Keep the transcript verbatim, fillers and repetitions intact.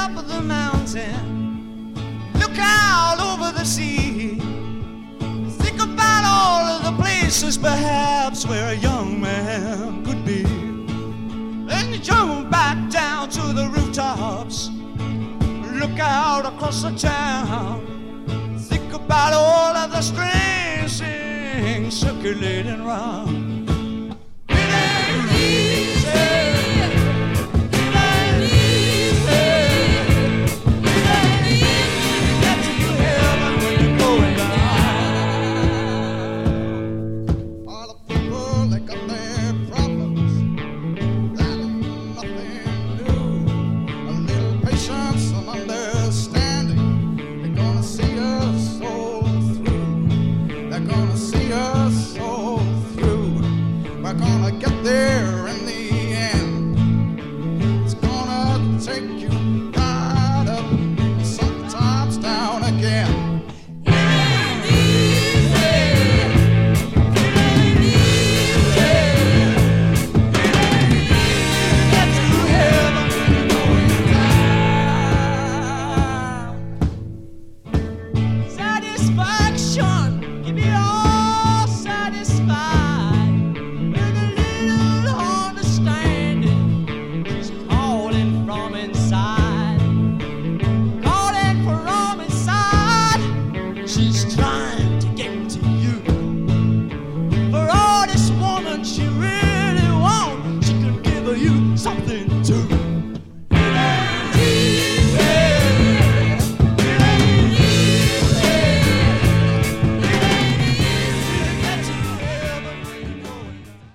top of the mountain, look out over the sea. Think about all of the places perhaps where a young man could be. Then you jump back down to the rooftops, look out across the town. Think about all of the strange things circulating around. It ain't easy. It ain't easy. It ain't easy to get to heaven when you're going down. All the people, they got their problems. That ain't nothing new. A little patience and understanding. They're gonna see us all through. They're gonna see us all through. We're gonna get there in the